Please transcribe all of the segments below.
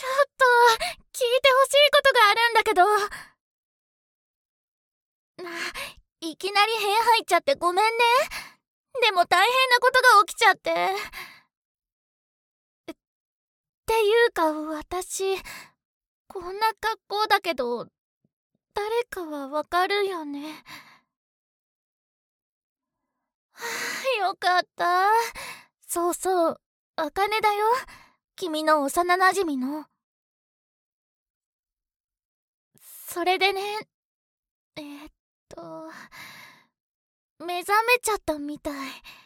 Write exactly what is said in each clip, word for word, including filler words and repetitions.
ちょっと聞いてほしいことがあるんだけど。いきなり部屋入っちゃってごめんね。でも大変なことが起きちゃって。っていうか私こんな格好だけど誰かはわかるよね。はあ、よかった。そうそう、あかねだよ。君の幼なじみの。それでね、えー、っと目覚めちゃったみたい。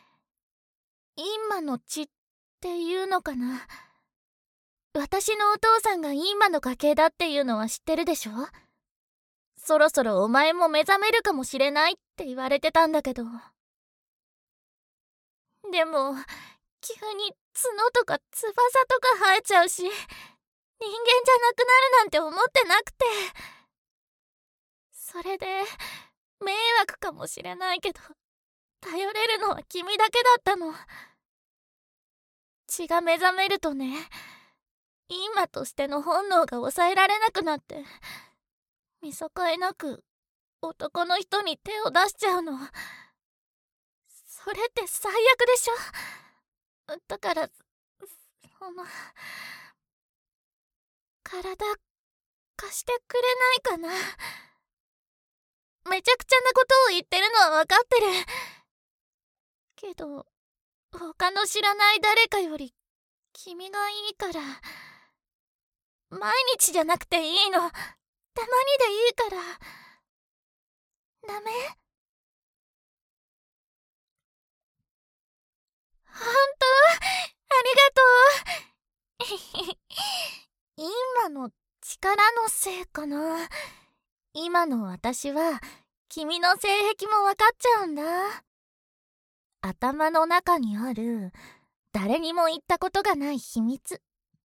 今の血っていうのかな。私のお父さんが今の家系だっていうのは知ってるでしょ。そろそろお前も目覚めるかもしれないって言われてたんだけど。でも急に角とか翼とか生えちゃうし、人間じゃなくなるなんて思ってなくて。それで迷惑かもしれないけど頼れるのは君だけだったの。血が目覚めるとね、今としての本能が抑えられなくなって、見境なく男の人に手を出しちゃうの。それって最悪でしょ。だからその体貸してくれないかな。めちゃくちゃなことを言ってるのは分かってるけど、他の知らない誰かより君がいいから。毎日じゃなくていいの。たまにでいいから。ダメ？ほんと？ありがとう。今の力のせいかな。今の私は君の性癖も分かっちゃうんだ。頭の中にある誰にも言ったことがない秘密。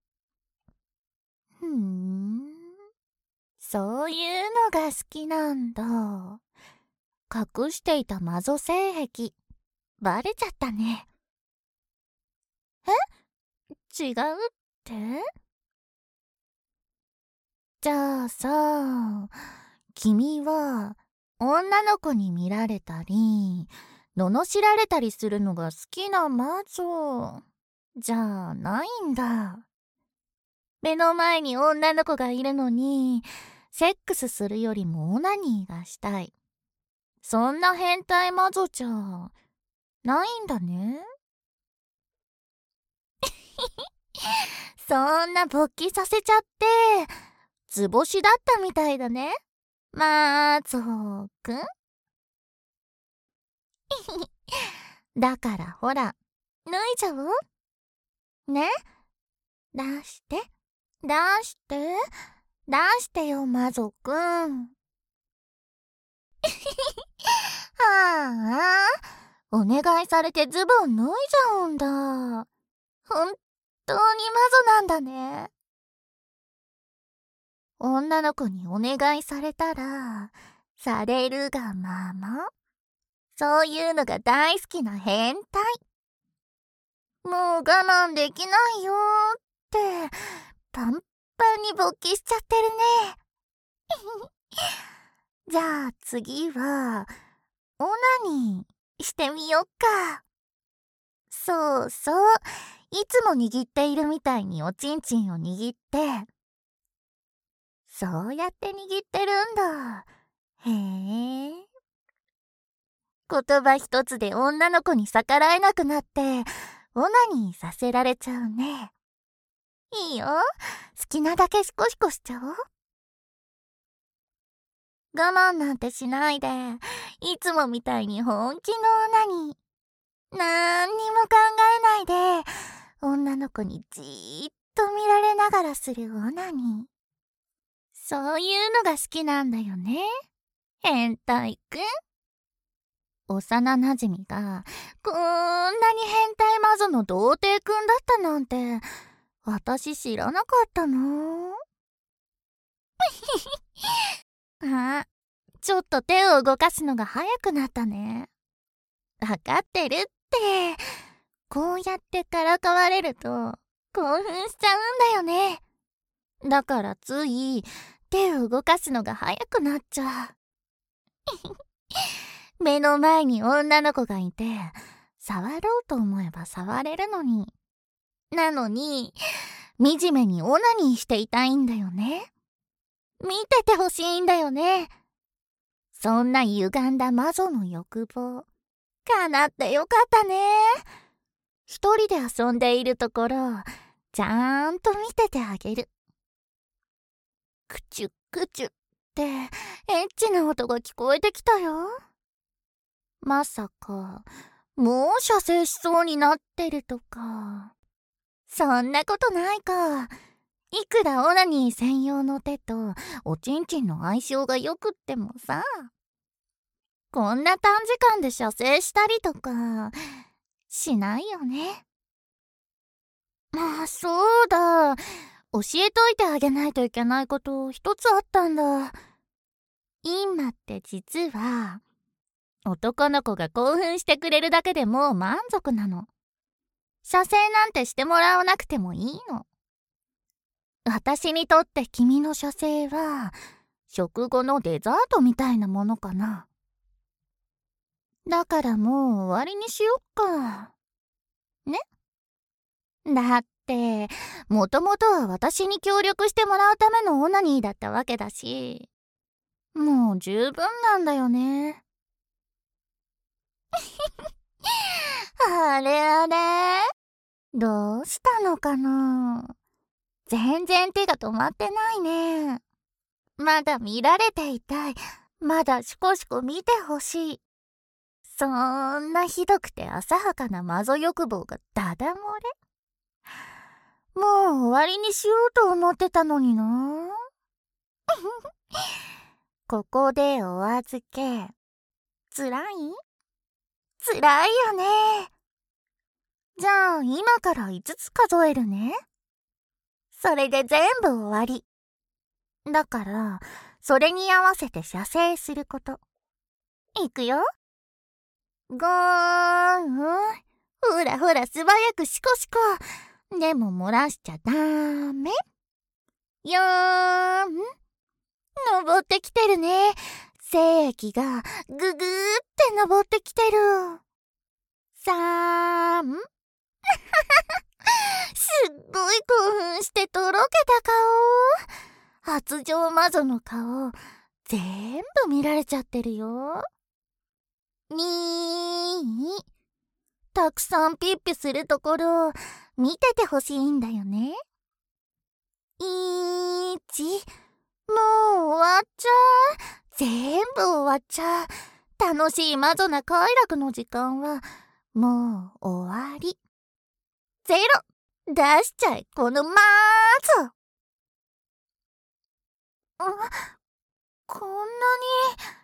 ふーん、そういうのが好きなんだ。隠していたマゾ性癖バレちゃったね。え？違うって？じゃあさ、君は女の子に見られたり罵られたりするのが好きな魔女じゃないんだ。目の前に女の子がいるのにセックスするよりもオナニーがしたい、そんな変態魔女じゃないんだね。そんな勃起させちゃって図星だったみたいだね、マゾくん。だからほら脱いじゃおうね。出して出して出してよマゾくん。はあ、お願いされてズボン脱いじゃうんだ。本当にマゾなんだね。女の子にお願いされたらされるがまま、そういうのが大好きな変態。もう我慢できないよーってパンパンに勃起しちゃってるね。じゃあ次はオナニーしてみよっか。そうそう、いつも握っているみたいにおちんちんを握って、そうやって握ってるんだ。へえ。言葉一つで女の子に逆らえなくなってオナニーさせられちゃうね。いいよ、好きなだけシコシコしちゃおう。我慢なんてしないで、いつもみたいに本気のオナニー。なんにも考えないで女の子にじーっと見られながらするオナニー。そういうのが好きなんだよね、変態くん。幼なじみがこんなに変態マゾの童貞くんだったなんて私知らなかったの。あ、ちょっと手を動かすのが早くなったね。わかってるって。こうやってからかわれると興奮しちゃうんだよね。 だからつい手を動かすのが早くなっちゃう。目の前に女の子がいて、触ろうと思えば触れるのに。なのに、惨めにオナニーしていたいんだよね。見ててほしいんだよね。そんな歪んだ魔女の欲望、叶ってよかったね。一人で遊んでいるところ、ちゃんと見ててあげる。クチュクチュってエッチな音が聞こえてきたよ。まさかもう射精しそうになってるとか。そんなことないか。いくらオナニー専用の手とおちんちんの相性がよくってもさ、こんな短時間で射精したりとかしないよね。まあそうだ、教えといてあげないといけないこと一つあったんだ。今って実は男の子が興奮してくれるだけでもう満足なの。射精なんてしてもらわなくてもいいの。私にとって君の射精は食後のデザートみたいなものかな。だからもう終わりにしよっか。ね？だってもともとは私に協力してもらうためのオナニーだったわけだし、もう十分なんだよね。あれあれ、どうしたのかな。全然手が止まってないね。まだ見られていたい。まだシコシコ見てほしい。そんなひどくて浅はかな魔女欲望がダダ漏れ。もう終わりにしようと思ってたのにな。ここでお預け。つらい？つらいよね。じゃあ今からいつつ数えるね。それで全部終わり。だからそれに合わせて射精すること。いくよ。ゴーン。ほらほら、素早くシコシコ。でも漏らしちゃダメ。よーん。登ってきてるね。精液がぐぐーって登ってきてる。さーん。すっごい興奮してとろけた顔。発情魔女の顔、全部見られちゃってるよ。にー。たくさんピッピするところ、見ててほしいんだよね。いち。もう終わっちゃう。全部終わっちゃう。楽しい魔女な快楽の時間は、もう終わり。ゼロ。出しちゃえ、この魔女。あ、こんなに。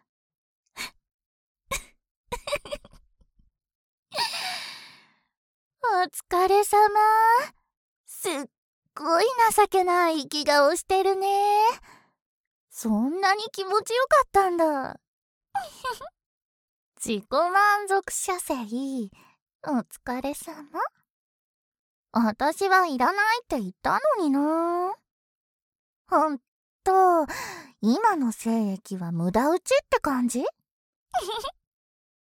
お疲れ様。すっごい情けない生き顔してるね。そんなに気持ちよかったんだ。自己満足射精、お疲れ様。私はいらないって言ったのにな。ほんと、今の精液は無駄打ちって感じ？